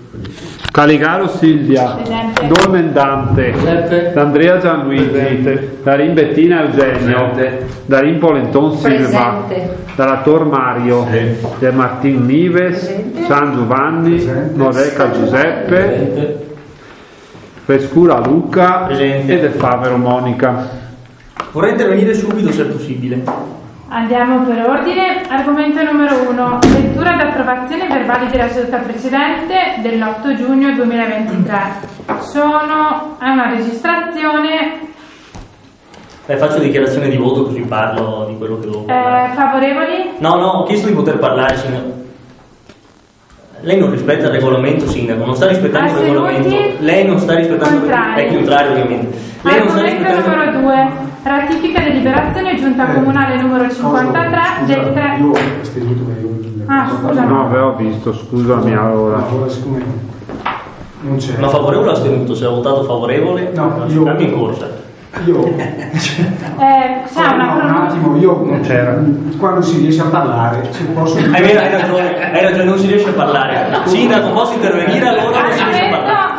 Caligaro Silvia, Dolmen Dante, D'Andrea Gianluigi, Darin Bettina Eugenio, Darin Polenton Silva, Dalla Tor Mario, De Martin Nives, San Giovanni, Noreca Giuseppe, Pescura Luca e De Favero Monica. Vorrei intervenire subito se è possibile. Andiamo per ordine. Argomento numero 1. Lettura ed approvazione verbali della seduta precedente dell'8 giugno 2023. È una registrazione. Faccio dichiarazione di voto così parlo di quello che devo parlare. Favorevoli? No, ho chiesto di poter parlare, sindaco. Lei non rispetta il regolamento, sindaco, non sta rispettando il regolamento. Lei non sta rispettando il regolamento. È contrario, ovviamente. Argomento numero 2. Ratifica deliberazione giunta comunale numero 53 del 3. Scusa. No, avevo visto, scusami allora. Non c'è. Ma favorevole o astenuto? Se ha votato favorevole? No, io anche in corsa. Un attimo, non c'era. Quando si riesce a parlare, se posso. Hai ragione, non si riesce a parlare. Sindaco, posso intervenire allora? Non si riesce a parlare.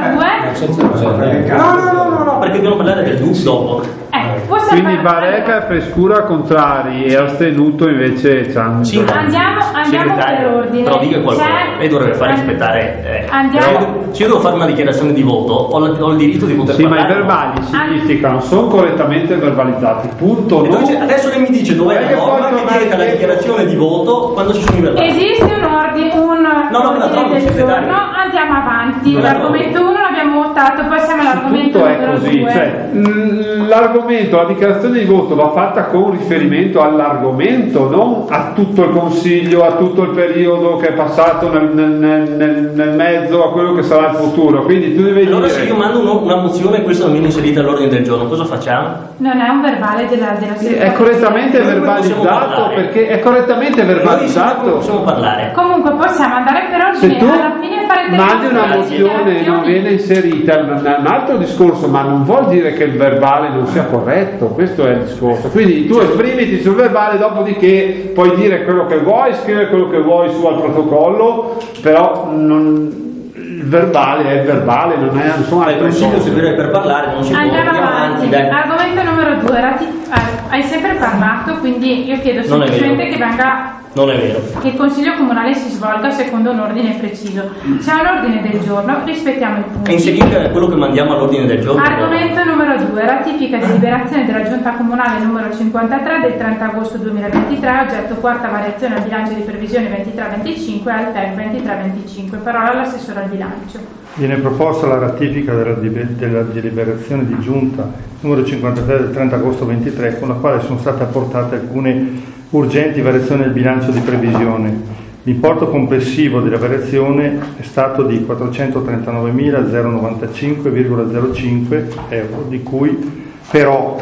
Numero 2. No, perché dobbiamo parlare del DUS dopo. Quindi Bareca e Pescura contrari e astenuto invece Cian. Sì, andiamo per ordine. Però dica qualcosa, lei dovrebbe far rispettare. Se io devo fare una dichiarazione di voto, ho il diritto di poter parlare. Ma i verbali significano, sono correttamente verbalizzati. Punto. Adesso lei mi dice dov'è la norma che vieta la dichiarazione di voto quando ci sono i verbali. Esiste un ordine del giorno, andiamo avanti. L'argomento 1 l'abbiamo votato, poi siamo all'argomento numero 2. Cioè, l'argomento, la dichiarazione di voto va fatta con riferimento all'argomento, non a tutto il consiglio, a tutto il periodo che è passato nel mezzo, a quello che sarà il futuro. Quindi tu devi allora se io mando una mozione e questa non viene inserita all'ordine del giorno, cosa facciamo? Non è un verbale della seduta. È correttamente verbalizzato, perché è correttamente verbalizzato. Noi possiamo parlare. Comunque possiamo andare per ordine. Se tu alla fine farete mandi una mozione e non viene inserita, è un altro discorso, ma non vuol dire che il verbale non sia corretto, questo è il discorso. Quindi tu esprimiti sul verbale, dopodiché puoi dire quello che vuoi, scrivere quello che vuoi su al protocollo, però il verbale è il verbale, non sono altre cose. Il consiglio servirebbe per parlare, non si può. Andiamo avanti. Argomento numero 2. Hai sempre parlato, quindi io chiedo semplicemente che venga. Non è vero. Che il Consiglio Comunale si svolga secondo un ordine preciso. C'è un ordine del giorno, rispettiamo i punti. E inserire quello che mandiamo all'ordine del giorno. Argomento numero 2. Ratifica deliberazione della Giunta Comunale numero 53 del 30 agosto 2023, oggetto quarta variazione al bilancio di previsione 23-25 e al TEC 23-25. Parola all'assessore al bilancio. Viene proposta la ratifica della deliberazione di Giunta numero 53 del 30 agosto 23, con la quale sono state apportate alcune urgenti variazioni del bilancio di previsione. L'importo complessivo della variazione è stato di 439.095,05 euro, di cui però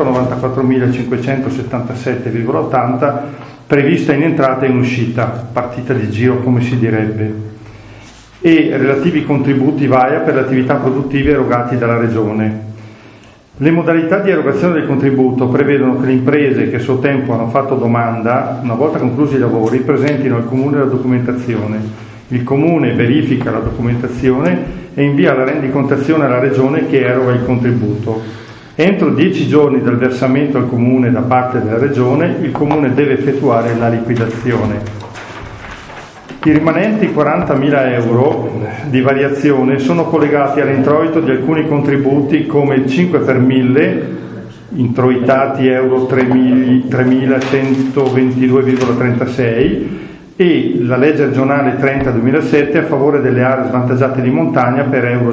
394.577,80 prevista in entrata e in uscita, partita di giro come si direbbe, e relativi contributi VAIA per le attività produttive erogati dalla Regione. Le modalità di erogazione del contributo prevedono che le imprese che a suo tempo hanno fatto domanda, una volta conclusi i lavori, presentino al Comune la documentazione. Il Comune verifica la documentazione e invia la rendicontazione alla Regione che eroga il contributo. Entro 10 giorni dal versamento al Comune da parte della Regione, il Comune deve effettuare la liquidazione. I rimanenti 40.000 euro di variazione sono collegati all'introito di alcuni contributi come il 5 per 1000, introitati euro 3.122,36, e la legge regionale 30-2007 a favore delle aree svantaggiate di montagna per euro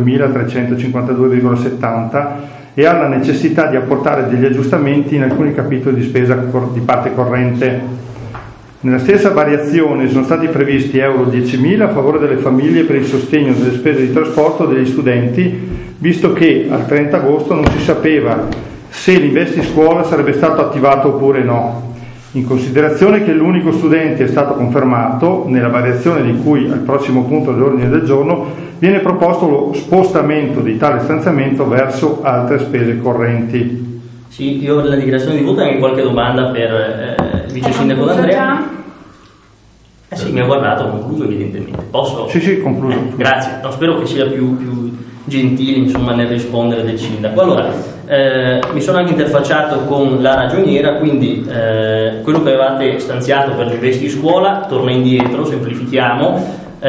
5.352,70 e alla necessità di apportare degli aggiustamenti in alcuni capitoli di spesa di parte corrente. Nella stessa variazione sono stati previsti euro 10.000 a favore delle famiglie per il sostegno delle spese di trasporto degli studenti, visto che al 30 agosto non si sapeva se l'Investi Scuola sarebbe stato attivato oppure no. In considerazione che l'unico studente è stato confermato, nella variazione di cui al prossimo punto dell'ordine del giorno viene proposto lo spostamento di tale stanziamento verso altre spese correnti. Sì, io la dichiarazione di voto e anche qualche domanda per il vice sindaco D'Andrea. Sì, mi ha guardato, ho concluso evidentemente. Posso? Sì, concluso. Grazie. No, spero che sia più gentile, insomma, nel rispondere del sindaco. Allora, mi sono anche interfacciato con la ragioniera, quindi quello che avevate stanziato per gli investi scuola torna indietro, semplifichiamo,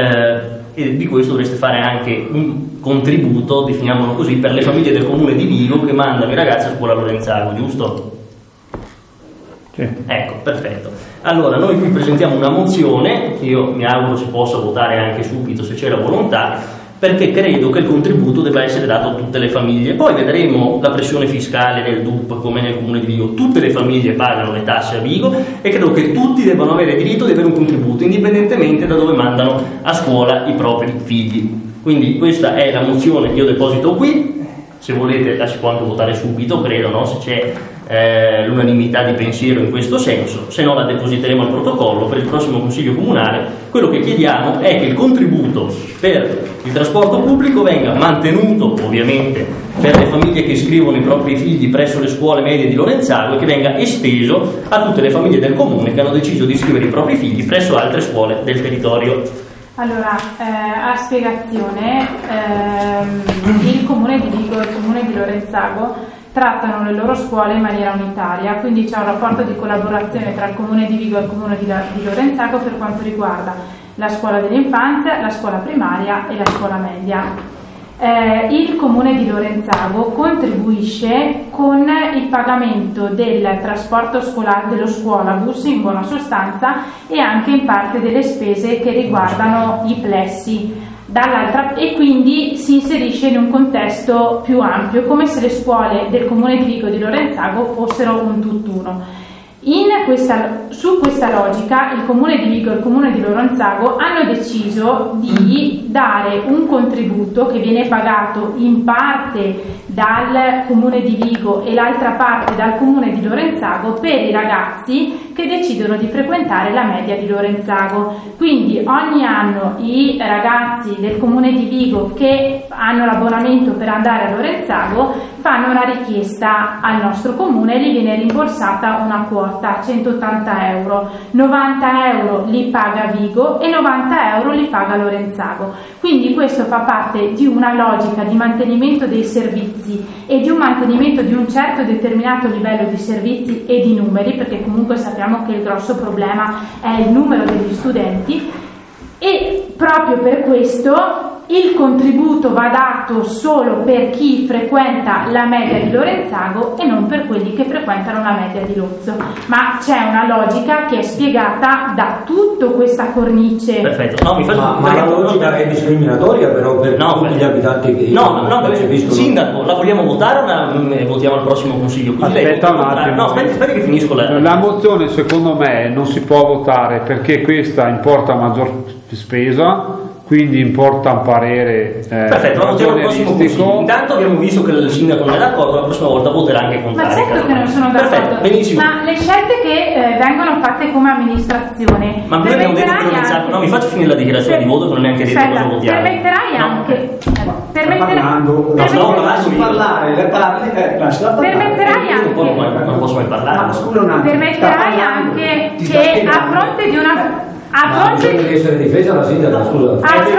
e di questo dovreste fare anche un contributo, definiamolo così, per le famiglie del comune di Vigo che mandano i ragazzi a scuola Lorenzago, giusto? Sì. Ecco, perfetto. Allora, noi qui presentiamo una mozione, io mi auguro si possa votare anche subito se c'è la volontà, perché credo che il contributo debba essere dato a tutte le famiglie. Poi vedremo la pressione fiscale nel DUP come nel comune di Vigo. Tutte le famiglie pagano le tasse a Vigo e credo che tutti debbano avere diritto di avere un contributo, indipendentemente da dove mandano a scuola i propri figli. Quindi questa è la mozione che io deposito qui. Se volete la si può anche votare subito, credo, no? Se c'è l'unanimità di pensiero in questo senso, se no la depositeremo al protocollo per il prossimo consiglio comunale. Quello che chiediamo è che il contributo per il trasporto pubblico venga mantenuto, ovviamente, per le famiglie che iscrivono i propri figli presso le scuole medie di Lorenzago, e che venga esteso a tutte le famiglie del comune che hanno deciso di iscrivere i propri figli presso altre scuole del territorio. Allora, a spiegazione, il comune di Vigo e il comune di Lorenzago trattano le loro scuole in maniera unitaria, quindi c'è un rapporto di collaborazione tra il comune di Vigo e il comune di Lorenzago per quanto riguarda la scuola dell'infanzia, la scuola primaria e la scuola media. Il comune di Lorenzago contribuisce con il pagamento del trasporto dello scuolabus in buona sostanza, e anche in parte delle spese che riguardano i plessi, e quindi si inserisce in un contesto più ampio, come se le scuole del comune di Vigo e di Lorenzago fossero un tutt'uno. Su questa logica il comune di Vigo e il comune di Lorenzago hanno deciso di dare un contributo che viene pagato in parte dal comune di Vigo e l'altra parte dal comune di Lorenzago per i ragazzi che decidono di frequentare la media di Lorenzago. Quindi ogni anno i ragazzi del comune di Vigo che hanno l'abbonamento per andare a Lorenzago fanno una richiesta al nostro comune e gli viene rimborsata una quota, 180 euro. 90 euro li paga Vigo e 90 euro li paga Lorenzago. Quindi questo fa parte di una logica di mantenimento dei servizi e di un mantenimento di un certo determinato livello di servizi e di numeri, perché comunque sappiamo che il grosso problema è il numero degli studenti, e proprio per questo il contributo va dato solo per chi frequenta la media di Lorenzago e non per quelli che frequentano la media di Lozzo, ma c'è una logica che è spiegata da tutta questa cornice. Perfetto, no, mi faccio ma la logica è discriminatoria però per tutti gli abitanti che percepiscono. Sindaco, la vogliamo votare o votiamo al prossimo consiglio? Quindi aspetta un attimo. No, aspetta che finisco la mozione. Secondo me non si può votare perché questa importa maggior spesa, quindi importa un parere perfetto, votiamo al prossimo consiglio. Intanto abbiamo visto che il sindaco non è d'accordo, la prossima volta voterà anche contrario. Ma certo che non sono d'accordo. Perfetto, benissimo. Ma le scelte che vengono fatte come amministrazione, ma noi abbiamo detto che Lorenzago, no, mi faccio finire la dichiarazione di voto che non è neanche detto cosa votiamo. Permetterai anche non posso mai parlare. Permetterai anche che a fronte di una bisogna essere difesa la sindaca, scusa.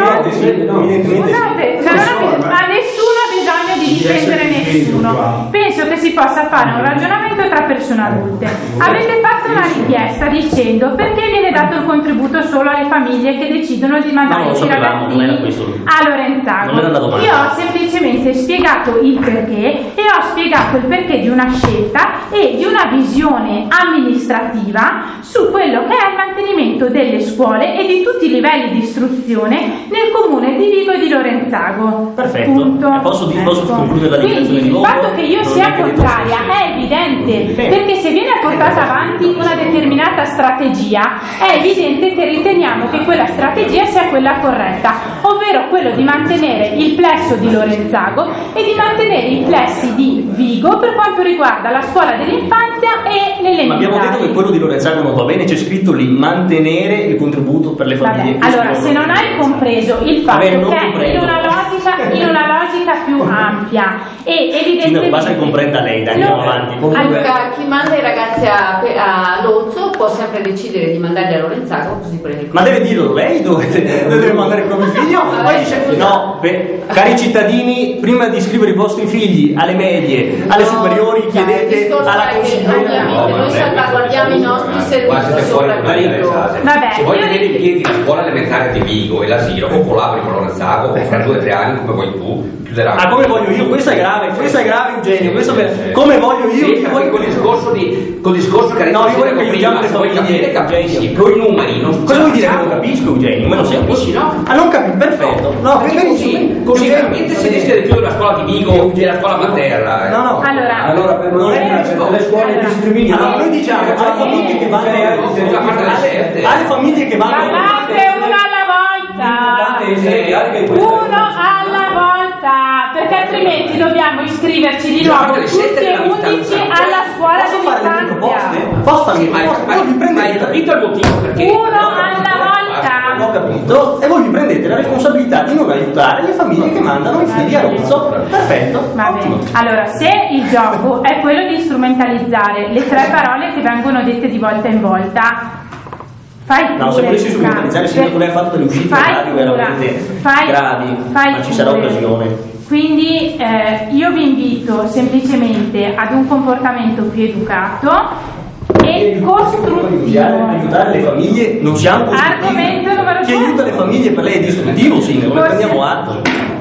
Ma nessuno ha bisogno di difendere nessuno. Penso che si possa fare un ragionamento tra persone adulte. Avete fatto una richiesta dicendo perché viene dato il contributo solo alle famiglie che decidono di mandare i ragazzini a Lorenzago. Io ho semplicemente spiegato il perché, e ho spiegato il perché di una scelta e di una visione amministrativa su quello che è il mantenimento delle scuole e di tutti i livelli di istruzione nel comune di Vigo e di Lorenzago. Perfetto. Posso concludere la dichiarazione di voto? Il fatto che io sia contraria è evidente, perché se viene portata avanti una determinata strategia è evidente che riteniamo che quella strategia sia quella corretta, ovvero quello di mantenere il plesso di Lorenzago e di mantenere i plessi di Vigo per quanto riguarda la scuola dell'infanzia e l'elementare. Ma abbiamo detto che quello di Lorenzago non va bene, c'è scritto lì mantenere il contributo per le famiglie. Allora, se non hai compreso il fatto che in una logica più ampia e evidentemente basta che comprenda lei, dai, andiamo avanti. Allora, chi manda i ragazzi a Lozzo può sempre decidere di mandarli a Lorenzago, così prende. Ma deve dirlo lei dove deve mandare il proprio figlio? Poi dice no, cari cittadini, prima di iscrivere i vostri figli alle medie, alle superiori, chiedete alla consigliera. Noi salvaguardiamo i nostri servizi sopra quello. Vabbè, se vuoi tenere in piedi la scuola elementare di Vigo e l'asilo, o collabori con Lorenzago, o fra 2 o 3 anni, come vuoi tu, chiuderanno. Ah, come voglio io? Questa è grave Eugenio, come voglio io? Sì, col discorso che no, io voglio che aiutiamo le famiglie, capisci, con i numeri non cosa vuol dire che non capisco, Eugenio? Me lo capisci, no? Ah, non capisci, perfetto. No, così veramente si rischia di chiudere la scuola di Vigo e la scuola materna. No. Allora per non è le scuole discriminate. Allora noi diciamo alle famiglie che vanno alle famiglie che vanno uno alla volta, perché altrimenti dobbiamo iscriverci di nuovo tutti e 11 alla scuola dell'infanzia. Posso fare ma hai capito il motivo perché? Uno alla volta. Ho capito, e voi vi prendete la responsabilità di non aiutare le famiglie che mandano i figli a Lozzo. Perfetto. Va bene. Allora, se il gioco è quello di strumentalizzare le 3 parole che vengono dette di volta in volta, fai no, se volessi strumentalizzare sempre lei ha fatto delle uscite radio veramente gravi, ma ci sarà occasione. Quindi io vi invito semplicemente ad un comportamento più educato e costruttivo. Aiutare le famiglie non siamo costruttivi. Argomento numero 2. Chi aiuta le famiglie per lei è distruttivo, sì, ne prendiamo atto.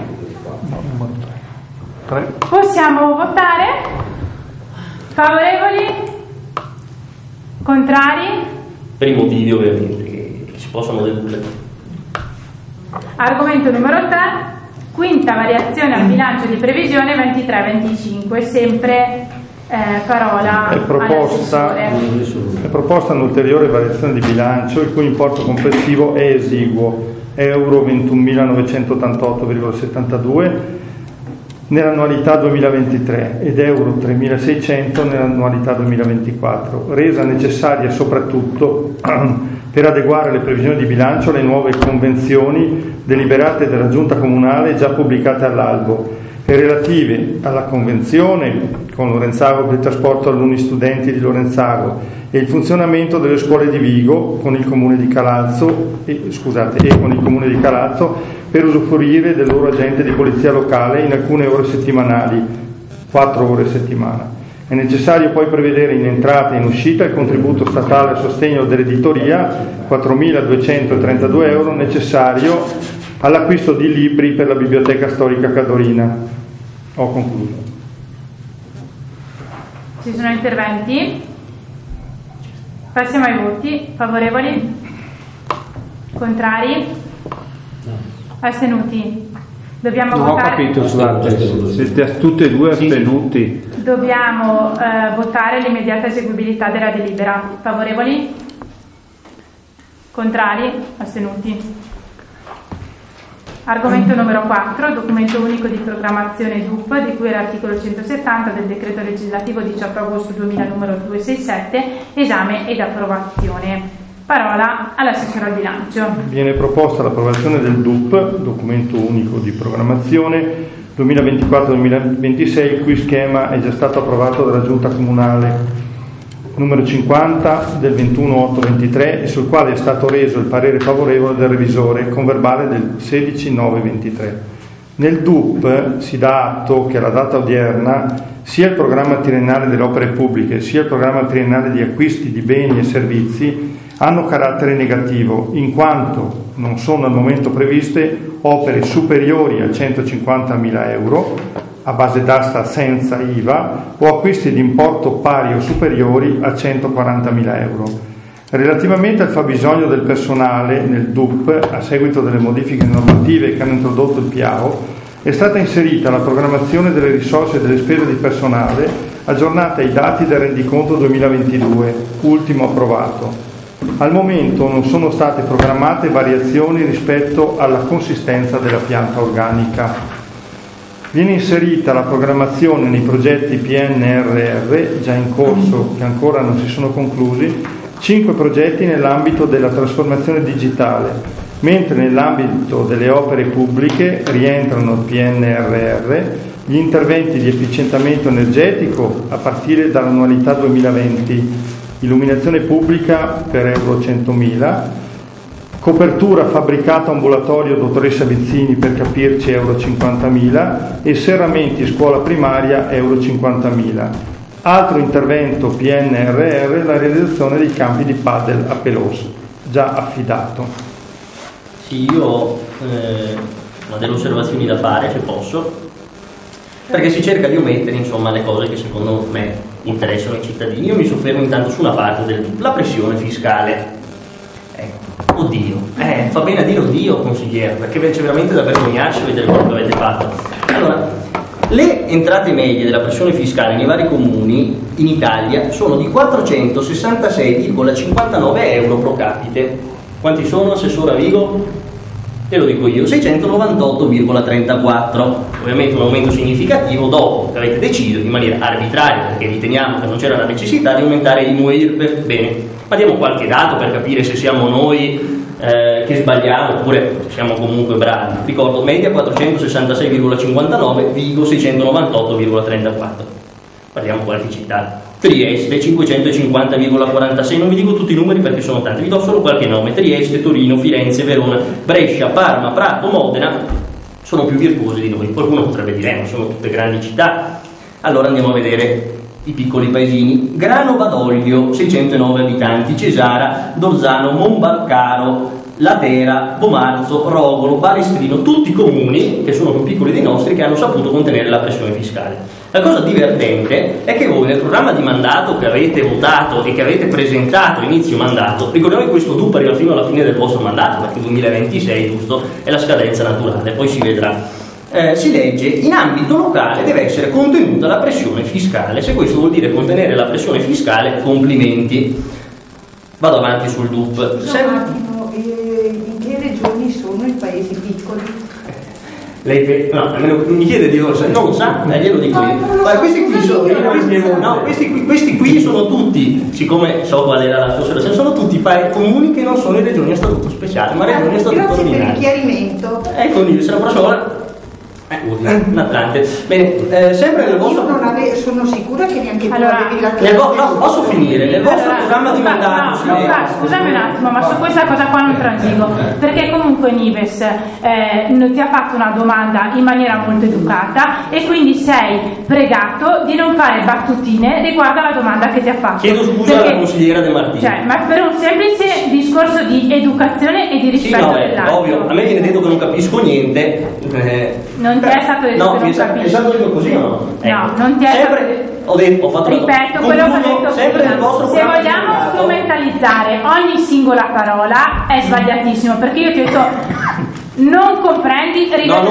Possiamo votare? Favorevoli? Contrari? Per i motivi ovviamente che si possono dedurre. Argomento numero 3, quinta variazione al bilancio di previsione 23-25, sempre parola all'assessore. È proposta un'ulteriore variazione di bilancio il cui importo complessivo è esiguo, euro 21.988,72 nell'annualità 2023 ed euro 3.600 nell'annualità 2024, resa necessaria soprattutto per adeguare le previsioni di bilancio alle nuove convenzioni deliberate dalla Giunta Comunale già pubblicate all'albo e relative alla convenzione con Lorenzago per il trasporto alunni studenti di Lorenzago e il funzionamento delle scuole di Vigo con il Comune di Calalzo e con il Comune di Calalzo per usufruire del loro agente di polizia locale in alcune ore settimanali, 4 ore a settimana. È necessario poi prevedere in entrata e in uscita il contributo statale a sostegno dell'editoria, 4.232 euro, necessario all'acquisto di libri per la Biblioteca Storica Cadorina. Ho concluso. Ci sono interventi? Passiamo ai voti. Favorevoli? Contrari? Astenuti? Dobbiamo non votare. Ho capito, scusate, siete tutti e due astenuti. Dobbiamo votare l'immediata eseguibilità della delibera. Favorevoli? Contrari? Astenuti? Argomento numero 4, documento unico di programmazione DUP, di cui è l'articolo 170 del decreto legislativo 18 agosto 2000 numero 267, esame ed approvazione. Parola all'assessore al bilancio. Viene proposta l'approvazione del DUP, documento unico di programmazione 2024-2026, il cui schema è già stato approvato dalla Giunta Comunale numero 50 del 21/8/23 e sul quale è stato reso il parere favorevole del revisore con verbale del 16/9/23. Nel DUP si dà atto che alla data odierna sia il programma triennale delle opere pubbliche sia il programma triennale di acquisti di beni e servizi hanno carattere negativo, in quanto non sono al momento previste opere superiori a 150.000 euro a base d'asta senza IVA o acquisti di importo pari o superiori a 140.000 euro. Relativamente al fabbisogno del personale nel DUP, a seguito delle modifiche normative che hanno introdotto il PIAO, è stata inserita la programmazione delle risorse e delle spese di personale aggiornate ai dati del rendiconto 2022, ultimo approvato. Al momento non sono state programmate variazioni rispetto alla consistenza della pianta organica. Viene inserita la programmazione nei progetti PNRR già in corso, che ancora non si sono conclusi, 5 progetti nell'ambito della trasformazione digitale, mentre nell'ambito delle opere pubbliche rientrano il PNRR gli interventi di efficientamento energetico a partire dall'annualità 2020, illuminazione pubblica per euro 100.000, copertura fabbricato ambulatorio dottoressa Vizzini per capirci euro 50.000 e serramenti scuola primaria euro 50.000. Altro intervento PNRR, la realizzazione dei campi di padel a Pelosi, già affidato. Sì, io ho delle osservazioni da fare, se posso, perché si cerca di omettere insomma le cose che secondo me interessano i cittadini. Io mi soffermo intanto su una parte del la pressione fiscale. Oddio, fa bene a dire oddio, consigliere, perché c'è veramente da vergognarsi a vedere quello che avete fatto. Allora, le entrate medie della pressione fiscale nei vari comuni in Italia sono di 466,59 euro pro capite. Quanti sono, assessore Vigo? Te lo dico io, 698,34. Ovviamente un aumento significativo dopo che avete deciso in maniera arbitraria, perché riteniamo che non c'era la necessità di aumentare il MUE IRPEF. Bene, ma diamo qualche dato per capire se siamo noi che sbagliamo oppure siamo comunque bravi. Ricordo, media 466,59, Vigo 698,34. Parliamo qualche città. Trieste 550,46, non vi dico tutti i numeri perché sono tanti, vi do solo qualche nome: Trieste, Torino, Firenze, Verona, Brescia, Parma, Prato, Modena sono più virtuosi di noi. Qualcuno potrebbe dire ma sono tutte grandi città. Allora andiamo a vedere i piccoli paesini. Grano Badoglio 609 abitanti, Cesara, Dorzano, Monbarcaro, Latera, Bomarzo, Rogolo, Balestrino, tutti comuni che sono più piccoli dei nostri, che hanno saputo contenere la pressione fiscale. La cosa divertente è che voi nel programma di mandato che avete votato e che avete presentato a inizio mandato, ricordiamo che questo DUP arriva fino alla fine del vostro mandato, perché 2026 giusto è la scadenza naturale, poi si vedrà. Si legge: in ambito locale deve essere contenuta la pressione fiscale. Se questo vuol dire contenere la pressione fiscale, complimenti. Vado avanti sul DUP. Un attimo, in che regioni sono i paesi piccoli? Lei mi chiede di non lo sa, glielo dico io. Ma questi qui sono tutti, siccome so qual era la sua, sono tutti comuni che non sono in regioni a statuto speciale, ma regioni a statuto ordinario. Grazie per il chiarimento. Ecco, se la prossima volta Natrante. Bene, sempre nel vostro. Io sono sicura che neanche tu avevi la posso finire? Nel vostro programma di mandato. Scusami un attimo, ma su questa cosa qua non transigo, perché comunque Nives ti ha fatto una domanda in maniera molto educata e quindi sei pregato di non fare battutine riguardo alla domanda che ti ha fatto. Chiedo scusa alla consigliera De Martini. Cioè, ma per un semplice discorso di educazione e di rispetto dell'altro. Ovvio, a me viene detto che non capisco niente. Non ti è stato detto che non capisci. È stato detto così o no? No, non ti è stato detto. Ho fatto ripeto quello che ho detto prima. Se vogliamo strumentalizzare ogni singola parola è sbagliatissimo, perché io ti ho detto non comprendi,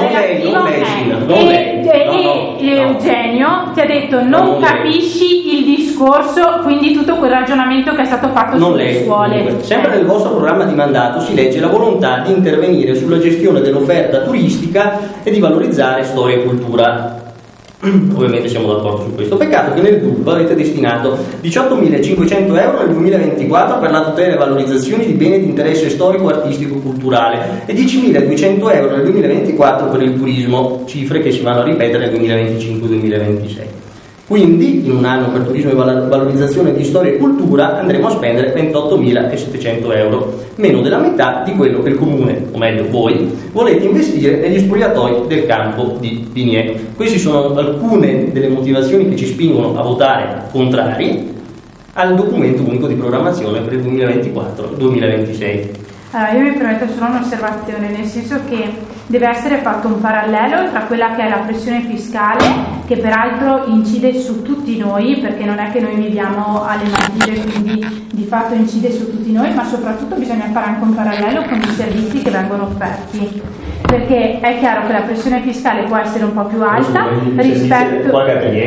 Eugenio ti ha detto non capisci il discorso, quindi tutto quel ragionamento che è stato fatto sulle scuole. Sempre nel vostro programma di mandato si legge la volontà di intervenire sulla gestione dell'offerta turistica e di valorizzare storia e cultura. Ovviamente siamo d'accordo su questo. Peccato che nel DUP avete destinato 18.500 euro nel 2024 per la tutela e valorizzazione di beni di interesse storico, artistico, culturale e 10.200 euro nel 2024 per il turismo, cifre che si vanno a ripetere nel 2025-2026. Quindi in un anno per turismo e valorizzazione di storia e cultura andremo a spendere 28.700 euro, meno della metà di quello che il comune, o meglio voi, volete investire negli spogliatoi del campo di Piniè. Queste sono alcune delle motivazioni che ci spingono a votare contrari al documento unico di programmazione per il 2024-2026. Allora, io mi permetto solo un'osservazione, nel senso che deve essere fatto un parallelo tra quella che è la pressione fiscale, che peraltro incide su tutti noi, perché non è che noi viviamo alle Maldive, quindi di fatto incide su tutti noi, ma soprattutto bisogna fare anche un parallelo con i servizi che vengono offerti, perché è chiaro che la pressione fiscale può essere un po' più alta rispetto...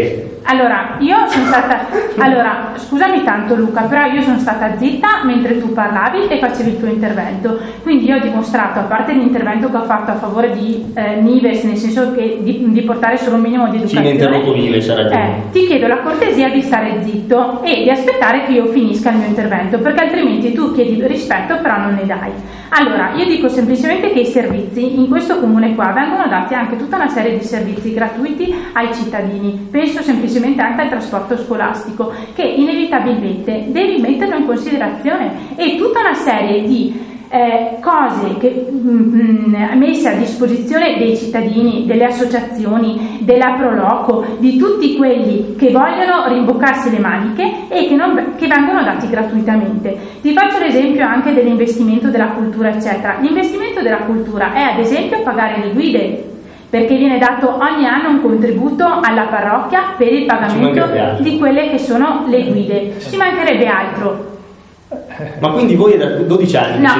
Allora, io sono stata... Allora, scusami tanto Luca, però io sono stata zitta mentre tu parlavi e facevi il tuo intervento. Quindi io ho dimostrato, a parte l'intervento che ho fatto a favore di Nives, nel senso che di portare solo un minimo di educazione... Sì, mi ha interrotto Nives, ha ragione. Ti chiedo la cortesia di stare zitto e di aspettare che io finisca il mio intervento, perché altrimenti tu chiedi rispetto però non ne dai. Allora, io dico semplicemente che i servizi in questo comune qua vengono dati anche tutta una serie di servizi gratuiti ai cittadini. Penso semplicemente anche al trasporto scolastico, che inevitabilmente devi metterlo in considerazione, e tutta una serie di cose che, messe a disposizione dei cittadini, delle associazioni, della Proloco, di tutti quelli che vogliono rimboccarsi le maniche e che vengono dati gratuitamente. Ti faccio l'esempio anche dell'investimento della cultura, eccetera. L'investimento della cultura è ad esempio pagare le guide, perché viene dato ogni anno un contributo alla parrocchia per il pagamento di quelle che sono le guide. Ci mancherebbe altro. Ma quindi voi da 12 anni no,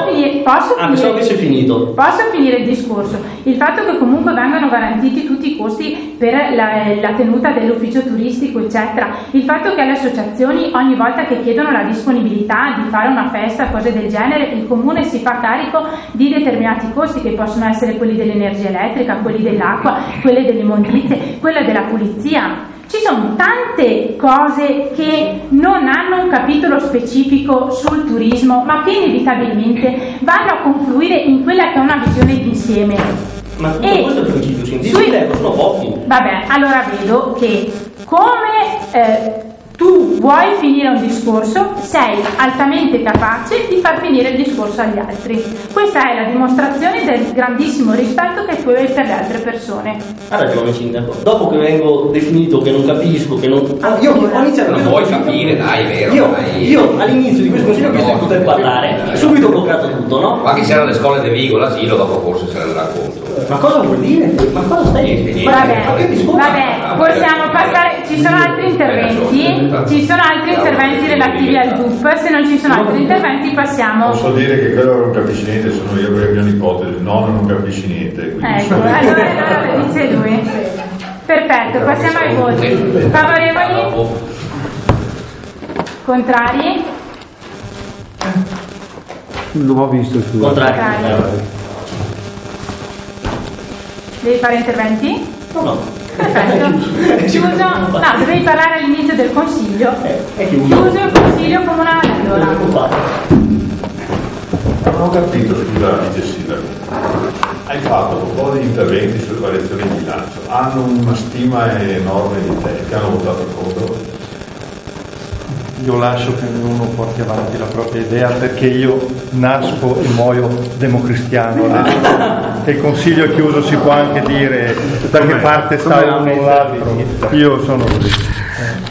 posso finire il discorso. Il fatto che comunque vengano garantiti tutti i costi per la tenuta dell'ufficio turistico, eccetera, il fatto che alle associazioni ogni volta che chiedono la disponibilità di fare una festa, cose del genere, il comune si fa carico di determinati costi, che possono essere quelli dell'energia elettrica, quelli dell'acqua, quelli delle immondizie, quella della pulizia. Ci sono tante cose che non hanno un capitolo specifico sul turismo, ma che inevitabilmente vanno a confluire in quella che è una visione d'insieme. Ma tutto questo è il principio scientifico, sono pochi. Vabbè, allora vedo che come tu vuoi finire un discorso, sei altamente capace di far finire il discorso agli altri. Questa è la dimostrazione del grandissimo rispetto che tu hai per le altre persone. Ha ragione sindaco. Dopo che vengo definito che non capisco, che non... io ho iniziato... Non vuoi capire, dai, vero? Io all'inizio di questo consiglio ho chiesto di poter parlare, subito ho bloccato tutto, no? Ma che c'erano le scuole di Vigo, l'asilo, dopo forse se ne renderà conto. Ma cosa vuol dire? Ma cosa stai dicendo? Vabbè, possiamo passare. Ci sono altri interventi? Ci sono altri interventi relativi al DUP? Se non ci sono altri interventi passiamo. Posso dire che quello che non capisce niente sono io, perché mio nipote, il nonno non capisce niente. Ecco, allora dice lui. Perfetto, passiamo ai voti. Favorevoli? Contrari? Non ho visto, scusa. Contrari. Devi fare interventi? No. Perfetto. Chiuso. No, dovevi parlare all'inizio del consiglio. Chiuso il consiglio comunale allora. Non ho capito, scusa, dice sindaco. Hai fatto un po' di interventi sulle variazioni di bilancio. Hanno una stima enorme di te, che hanno votato contro. Io lascio che ognuno porti avanti la propria idea, perché io nasco e muoio democristiano. Adesso che il consiglio è chiuso si può anche dire da che parte sta uno o l'altro. Io sono così.